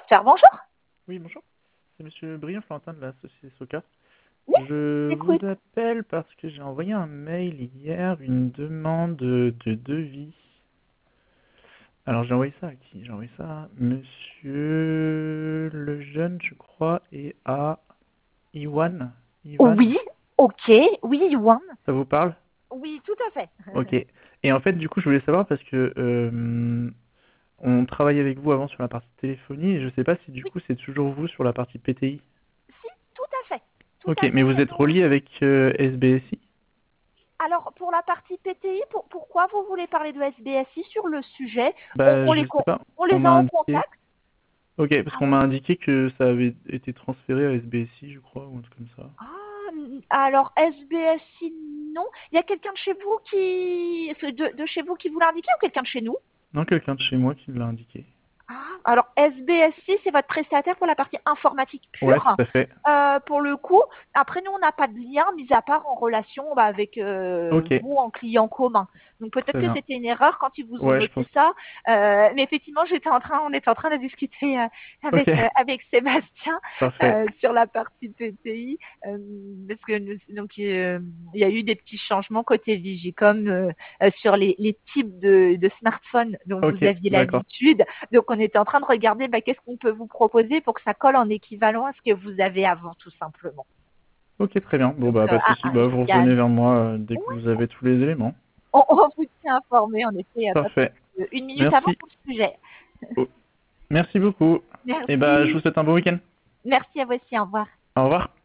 Software, bonjour. Oui, bonjour. C'est Monsieur Briand Florentin de la société Soca. Oui, Je écoute. vous appelle parce que j'ai envoyé un mail hier, une demande de devis. Alors j'ai envoyé ça à qui? J'ai envoyé ça à Monsieur Lejeune, je crois, et à Iwan. Ivan, Oui, ok. Oui, Yuan. ça vous parle? Oui, tout à fait. Ok. Et en fait, du coup, je voulais savoir parce que on travaillait avec vous avant sur la partie téléphonie et je sais pas si du Oui, coup c'est toujours vous sur la partie PTI. si, tout à fait. Tout Ok, à mais vous fait. êtes relié avec SBSI? Alors, pour la partie PTI, pourquoi vous voulez parler de SBSI sur le sujet? On, Bah, on je les, sais con- pas. on On les a m'a en indiqué. contact? Ok, parce Ah qu'on m'a oui. indiqué que ça avait été transféré à SBSI, je crois, ou un truc comme ça. Alors SBSI, non. Il y a quelqu'un de chez vous de chez vous qui vous l'a indiqué ou quelqu'un de chez nous? Non, quelqu'un de chez moi qui me l'a indiqué. Alors SBSI, c'est votre prestataire pour la partie informatique Ouais, pure. tout à fait. Pour le coup, après nous, on n'a pas de lien, mis à part en relation avec Ok, vous en client commun. Donc peut-être très que bien. c'était une erreur quand ils vous ont Ouais, je noté pense. ça. Mais effectivement, on était en train de discuter Ok, avec Sébastien parfait. sur la partie PTI, parce que il y a eu des petits changements côté Vigicom sur les types de smartphones dont Ok, vous aviez d'accord. l'habitude. Donc on était en train de regarder qu'est-ce qu'on peut vous proposer pour que ça colle en équivalent à ce que vous avez avant, tout simplement. Ok, très bien. Bon, Donc bah, pas de souci. Bah, vous il y a, revenez vers moi dès que ouais, vous avez tous les éléments. on vous tient informé, en effet, il n'y a pas Parfait. plus une minute avant Merci. pour le sujet. Oh, merci beaucoup. Et bah, je vous Merci. souhaite un bon week-end. Merci à vous aussi, au revoir. Au revoir.